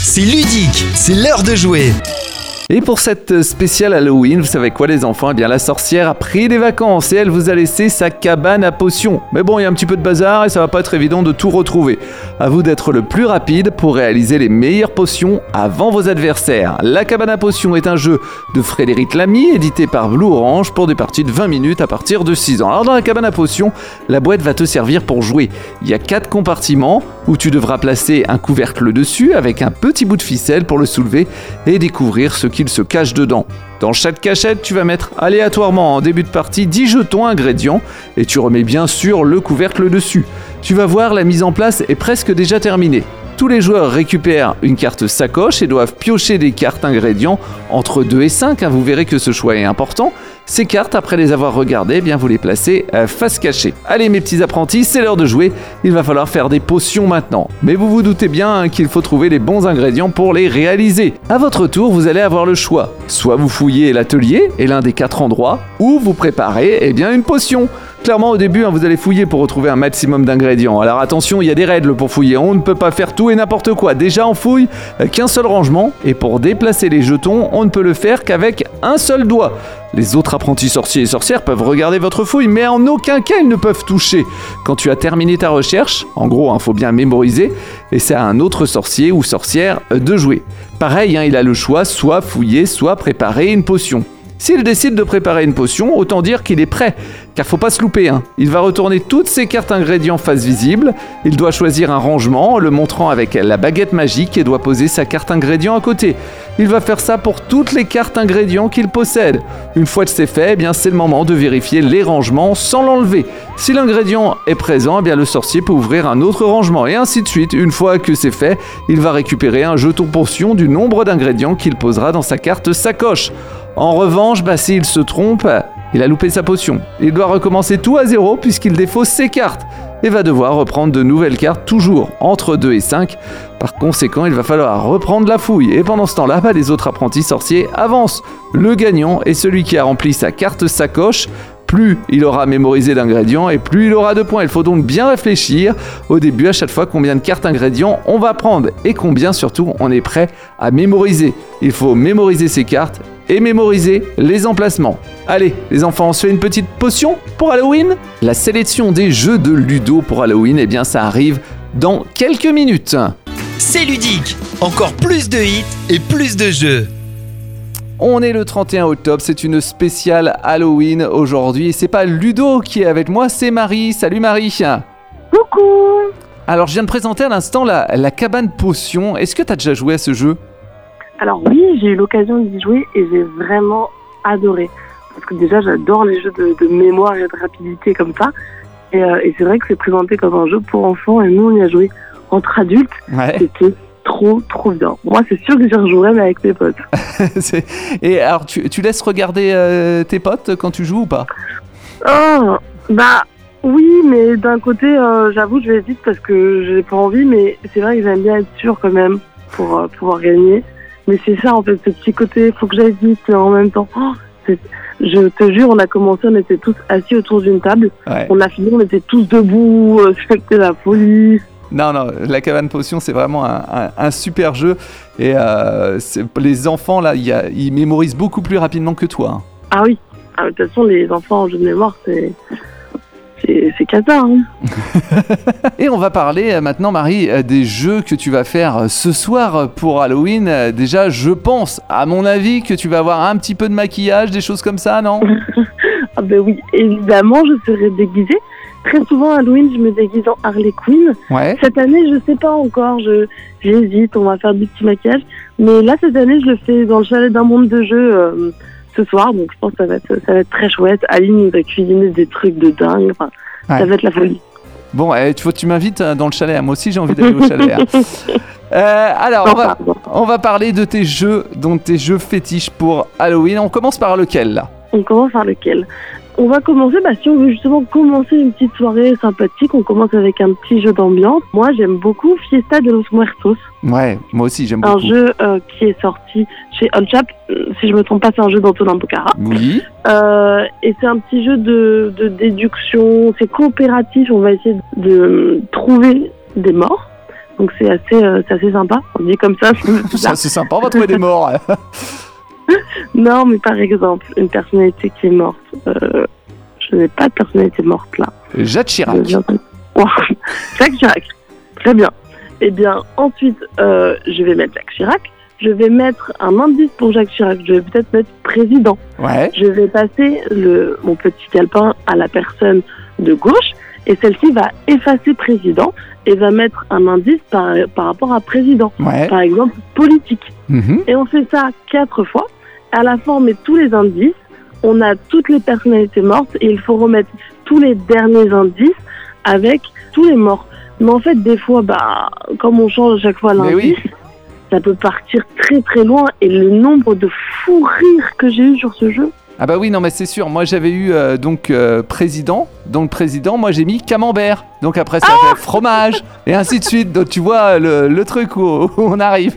c'est ludique, c'est l'heure de jouer. Et pour cette spéciale Halloween, vous savez quoi les enfants ? Eh bien la sorcière a pris des vacances et elle vous a laissé sa cabane à potions. Mais bon, il y a un petit peu de bazar et ça va pas être évident de tout retrouver. À vous d'être le plus rapide pour réaliser les meilleures potions avant vos adversaires. La cabane à potions est un jeu de Frédéric Lamy, édité par Blue Orange pour des parties de 20 minutes à partir de 6 ans. Alors dans la cabane à potions, la boîte va te servir pour jouer. Il y a 4 compartiments où tu devras placer un couvercle dessus avec un petit bout de ficelle pour le soulever et découvrir ce qu'il se cache dedans. Dans chaque cachette, tu vas mettre aléatoirement en début de partie 10 jetons ingrédients et tu remets bien sûr le couvercle dessus. Tu vas voir, la mise en place est presque déjà terminée. Tous les joueurs récupèrent une carte sacoche et doivent piocher des cartes ingrédients entre 2 et 5. Vous verrez que ce choix est important. Ces cartes, après les avoir regardées, vous les placez face cachée. Allez mes petits apprentis, c'est l'heure de jouer. Il va falloir faire des potions maintenant. Mais vous vous doutez bien qu'il faut trouver les bons ingrédients pour les réaliser. À votre tour, vous allez avoir le choix. Soit vous fouillez l'atelier et l'un des 4 endroits, ou vous préparez une potion. Clairement, au début, vous allez fouiller pour retrouver un maximum d'ingrédients. Alors attention, il y a des règles pour fouiller. On ne peut pas faire tout et n'importe quoi. Déjà, on fouille qu'un seul rangement. Et pour déplacer les jetons, on ne peut le faire qu'avec un seul doigt. Les autres apprentis sorciers et sorcières peuvent regarder votre fouille, mais en aucun cas ils ne peuvent toucher. Quand tu as terminé ta recherche, en gros, faut bien mémoriser, et c'est à un autre sorcier ou sorcière de jouer. Pareil, il a le choix, soit fouiller, soit préparer une potion. S'il décide de préparer une potion, autant dire qu'il est prêt, car faut pas se louper. Il va retourner toutes ses cartes ingrédients face visible, il doit choisir un rangement en le montrant avec la baguette magique et doit poser sa carte ingrédient à côté. Il va faire ça pour toutes les cartes ingrédients qu'il possède. Une fois que c'est fait, c'est le moment de vérifier les rangements sans l'enlever. Si l'ingrédient est présent, le sorcier peut ouvrir un autre rangement et ainsi de suite. Une fois que c'est fait, il va récupérer un jeton potion du nombre d'ingrédients qu'il posera dans sa carte sacoche. En revanche, s'il se trompe, il a loupé sa potion. Il doit recommencer tout à zéro puisqu'il défausse ses cartes et va devoir reprendre de nouvelles cartes toujours entre 2 et 5. Par conséquent, il va falloir reprendre la fouille. Et pendant ce temps-là, les autres apprentis sorciers avancent. Le gagnant est celui qui a rempli sa carte sacoche. Plus il aura mémorisé d'ingrédients et plus il aura de points. Il faut donc bien réfléchir au début à chaque fois combien de cartes ingrédients on va prendre et combien surtout on est prêt à mémoriser. Il faut mémoriser ses cartes et mémoriser les emplacements. Allez, les enfants, on se fait une petite potion pour Halloween ? La sélection des jeux de Ludo pour Halloween, ça arrive dans quelques minutes. C'est ludique, encore plus de hits et plus de jeux. On est le 31 octobre, c'est une spéciale Halloween aujourd'hui. Et c'est pas Ludo qui est avec moi, c'est Marie. Salut Marie. Coucou. Alors je viens de présenter à l'instant la cabane potion. Est-ce que tu as déjà joué à ce jeu ? Alors oui, j'ai eu l'occasion d'y jouer et j'ai vraiment adoré. Parce que déjà, j'adore les jeux de mémoire et de rapidité comme ça. Et c'est vrai que c'est présenté comme un jeu pour enfants et nous, on y a joué entre adultes. Ouais. C'était trop bien. Moi, c'est sûr que j'y rejouerai, mais avec mes potes. Et alors, tu laisses regarder tes potes quand tu joues ou pas ? Oui, mais d'un côté, j'avoue, je vais vite parce que j'ai pas envie, mais c'est vrai que j'aime bien être sûr quand même pour pouvoir gagner. Mais c'est ça, en fait, ce petit côté, faut que j'aille vite, mais en même temps, je te jure, on a commencé, on était tous assis autour d'une table. Ouais. On a fini, on était tous debout, c'était la folie. Non, la cabane potion, c'est vraiment un super jeu. Et les enfants, là, ils mémorisent beaucoup plus rapidement que toi. Ah oui, de toute façon, les enfants en jeu de mémoire, c'est cata. Et on va parler maintenant, Marie, des jeux que tu vas faire ce soir pour Halloween. Déjà, je pense, à mon avis, que tu vas avoir un petit peu de maquillage, des choses comme ça, non ? Ah oui, évidemment, je serai déguisée. Très souvent, à Halloween, je me déguise en Harley Quinn. Ouais. Cette année, je sais pas encore, j'hésite, on va faire du petit maquillage. Mais là, cette année, je le fais dans le chalet d'un monde de jeux ce soir. Donc, je pense que ça va être très chouette. Aline nous a cuisiné des trucs de dingue. Enfin, ouais. Ça va être la folie. Bon, tu m'invites dans le chalet. Moi aussi, j'ai envie d'aller au chalet. Alors, on va parler de tes jeux fétiches pour Halloween. On commence par lequel, là ? On va commencer, si on veut justement commencer une petite soirée sympathique, on commence avec un petit jeu d'ambiance. Moi, j'aime beaucoup Fiesta de los Muertos. Ouais, moi aussi, j'aime beaucoup. Un jeu qui est sorti chez Onchap. Si je me trompe pas, c'est un jeu d'Antonin Bocara. Oui. Et c'est un petit jeu de déduction. C'est coopératif. On va essayer de trouver des morts. Donc c'est assez sympa. On dit comme ça. C'est assez sympa, on va trouver des morts. Non, mais par exemple, une personnalité qui est morte. Je n'ai pas de personnalité morte là. Jacques Chirac. Jacques Chirac. Très bien. Eh bien, ensuite, je vais mettre Jacques Chirac. Je vais mettre un indice pour Jacques Chirac. Je vais peut-être mettre président. Ouais. Je vais passer mon petit calepin à la personne de gauche et celle-ci va effacer président et va mettre un indice par rapport à président. Ouais. Par exemple, politique. Mm-hmm. Et on fait ça 4 fois. À la fin, on met tous les indices. On a toutes les personnalités mortes et il faut remettre tous les derniers indices avec tous les morts. Mais en fait, des fois, comme on change à chaque fois l'indice, ça peut partir très très loin. Et le nombre de fous rires que j'ai eu sur ce jeu. Ah bah oui, non mais c'est sûr. Moi j'avais eu président. Donc président, moi j'ai mis camembert. Donc après ça fait fromage. Et ainsi de suite. Donc tu vois le truc où on arrive.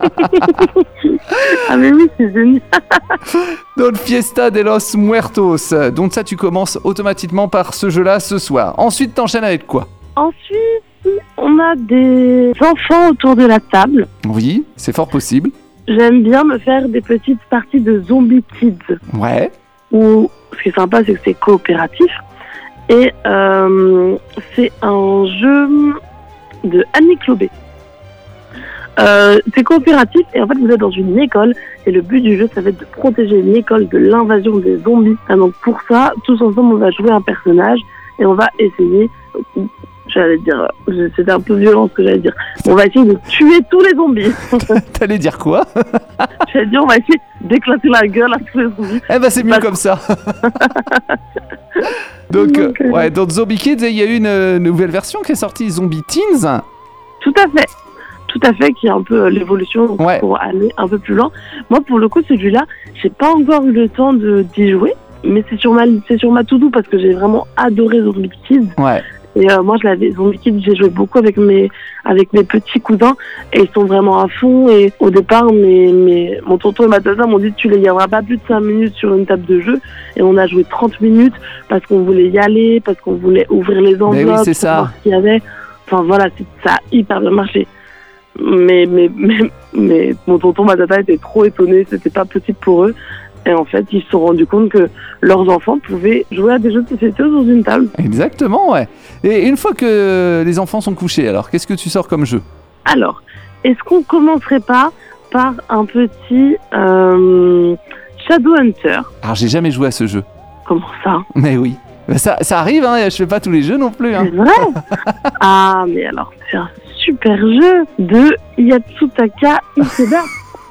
Ah mais oui, c'est génial. Donc Fiesta de los Muertos. Donc ça tu commences automatiquement par ce jeu-là ce soir. Ensuite t'enchaînes avec quoi? Ensuite, on a des enfants autour de la table. Oui, c'est fort possible. J'aime bien me faire des petites parties de Zombie Kids. Ouais. Où ce qui est sympa, c'est que c'est coopératif. Et c'est un jeu de Annie Clobé. C'est coopératif et en fait vous êtes dans une école et le but du jeu ça va être de protéger une école de l'invasion des zombies. Et donc pour ça, tous ensemble on va jouer un personnage et on va essayer, j'allais dire, c'était un peu violent ce que j'allais dire, on va essayer de tuer tous les zombies. T'allais dire quoi? J'allais dire on va essayer d'éclater la gueule à tous les zombies. Eh ben c'est mieux comme ça. Donc dans Zombie Kids, il y a eu une nouvelle version qui est sortie, Zombie Teens. Tout à fait, qui est un peu l'évolution pour aller un peu plus loin. Moi, pour le coup, celui-là, j'ai pas encore eu le temps d'y jouer, mais c'est sur ma to-do parce que j'ai vraiment adoré Zombie Kids. Ouais. Et moi, Zombie Kids, j'ai joué beaucoup avec mes petits cousins et ils sont vraiment à fond. Et au départ, mon tonton et ma tata m'ont dit il y aura pas plus de 5 minutes sur une table de jeu. Et on a joué 30 minutes parce qu'on voulait y aller, parce qu'on voulait ouvrir les enveloppes, mais oui, c'est ça. Voir ce qu'il y avait. Enfin voilà, ça a hyper bien marché. Mais mon tonton, ma tata étaient trop étonnés, c'était pas possible pour eux. Et en fait, ils se sont rendus compte que leurs enfants pouvaient jouer à des jeux de société dans une table. Exactement, ouais. Et une fois que les enfants sont couchés, alors qu'est-ce que tu sors comme jeu? Alors, est-ce qu'on commencerait pas par un petit Shadowhunter? Alors, j'ai jamais joué à ce jeu. Comment ça? Mais oui. Ça arrive, hein, je fais pas tous les jeux non plus. Hein. C'est vrai? Ah, mais alors, c'est un super jeu de Yatsutaka Ikeda.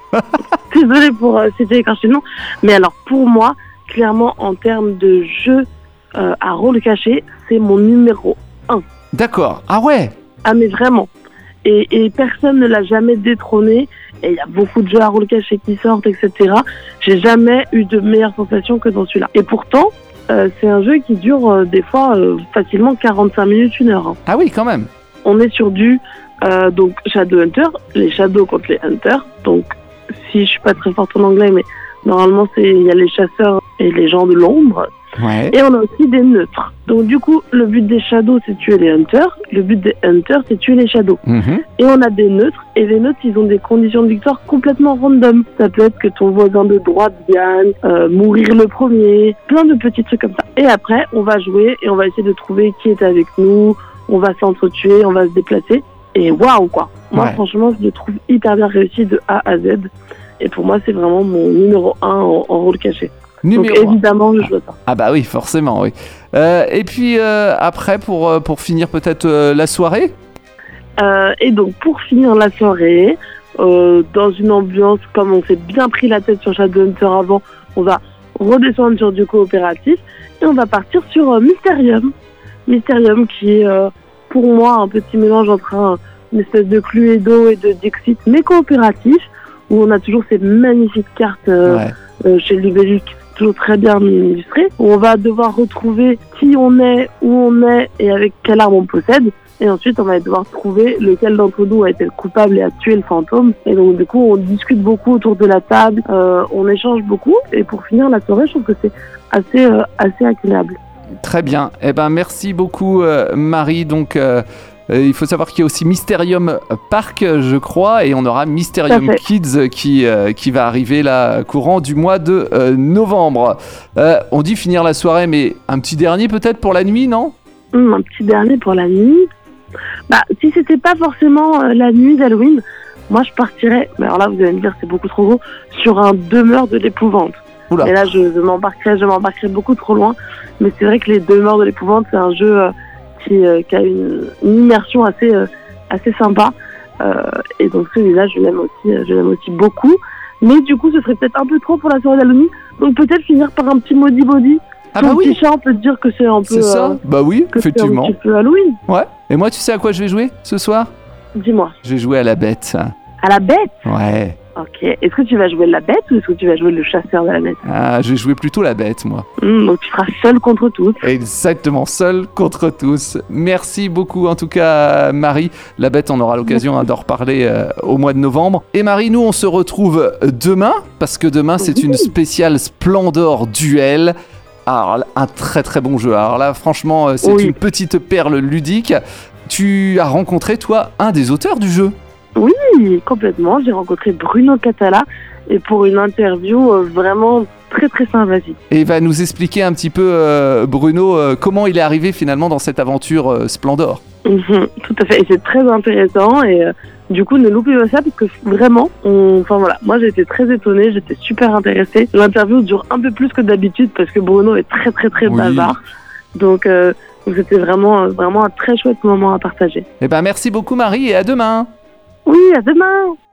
Désolée pour citer écorché le nom. Mais alors, pour moi, clairement, en termes de jeu à rôle caché, c'est mon numéro 1. D'accord. Ah ouais? Ah, mais vraiment. Et personne ne l'a jamais détrôné. Et il y a beaucoup de jeux à rôle caché qui sortent, etc. J'ai jamais eu de meilleure sensation que dans celui-là. Et pourtant, c'est un jeu qui dure des fois facilement 45 minutes, 1 heure. Hein. Ah oui, quand même. On est sur du donc Shadowhunter, les Shadows contre les Hunters. Donc, si je suis pas très forte en anglais, mais normalement, il y a les chasseurs et les gens de l'ombre. Ouais. Et on a aussi des neutres. Donc, du coup, le but des Shadows, c'est tuer les Hunters. Le but des Hunters, c'est tuer les Shadows. Mm-hmm. Et on a des neutres. Et les neutres, ils ont des conditions de victoire complètement random. Ça peut être que ton voisin de droite gagne, mourir le premier, plein de petits trucs comme ça. Et après, on va jouer et on va essayer de trouver qui est avec nous. On va s'entretuer, on va se déplacer. Et waouh, quoi. Moi, franchement, je le trouve hyper bien réussi de A à Z. Et pour moi, c'est vraiment mon numéro 1 en rôle caché. Donc évidemment, je joue ça. Ah bah oui, forcément, oui. Et puis après, pour finir peut-être la soirée. Et donc pour finir la soirée, dans une ambiance comme on s'est bien pris la tête sur Shadowhunter avant, on va redescendre sur du coopératif et on va partir sur Mysterium. Mysterium qui est pour moi un petit mélange entre une espèce de Cluedo et de Dixit, mais coopératif, où on a toujours ces magnifiques cartes chez Ludovic, toujours très bien illustrées, où on va devoir retrouver qui on est, où on est et avec quelle arme on possède. Et ensuite, on va devoir trouver lequel d'entre nous a été le coupable et a tué le fantôme. Et donc, du coup, on discute beaucoup autour de la table, on échange beaucoup. Et pour finir la soirée, je trouve que c'est assez agréable. Très bien. Eh ben, merci beaucoup, Marie. Donc, Il faut savoir qu'il y a aussi Mysterium Park, je crois, et on aura Mysterium Kids qui va arriver là courant du mois de novembre. On dit finir la soirée, mais un petit dernier peut-être pour la nuit, non ? Un petit dernier pour la nuit. Bah, si c'était pas forcément la nuit d'Halloween, moi je partirais, mais alors là vous allez me dire c'est beaucoup trop gros, sur un demeure de l'épouvante. Oula. Et là je m'embarquerais beaucoup trop loin, mais c'est vrai que les demeures de l'épouvante c'est un jeu qui a une immersion assez sympa, et donc celui-là je l'aime aussi beaucoup, mais du coup ce serait peut-être un peu trop pour la soirée d'Halloween, donc peut-être finir par un petit Maudit Body. Ah bah petit chat, on peut te dire que c'est un peu... C'est ça, bah oui, effectivement. C'est un petit peu Halloween. Ouais, et moi tu sais à quoi je vais jouer ce soir ? Dis-moi. Je vais jouer à la bête. À la bête ? Ouais. Ok, est-ce que tu vas jouer la bête ou est-ce que tu vas jouer le chasseur de la bête ? Ah, je vais jouer plutôt la bête, moi. Donc tu seras seul contre tous. Exactement, seul contre tous. Merci beaucoup en tout cas Marie. La bête, on aura l'occasion d'en reparler au mois de novembre. Et Marie, nous on se retrouve demain, parce que demain c'est une spéciale Splendor Duel. Alors, un très très bon jeu. Alors là, franchement, c'est une petite perle ludique. Tu as rencontré, toi, un des auteurs du jeu ? Oui, complètement. J'ai rencontré Bruno Catala et pour une interview vraiment très très sympathique. Et il va nous expliquer un petit peu, Bruno, comment il est arrivé finalement dans cette aventure Splendor. Tout à fait, et c'est très intéressant et du coup ne loupez pas ça parce que vraiment, moi j'ai été très étonnée, j'étais super intéressée. L'interview dure un peu plus que d'habitude parce que Bruno est très très très bavard, donc c'était vraiment un très chouette moment à partager. Eh ben merci beaucoup Marie et à demain. Oui, à demain.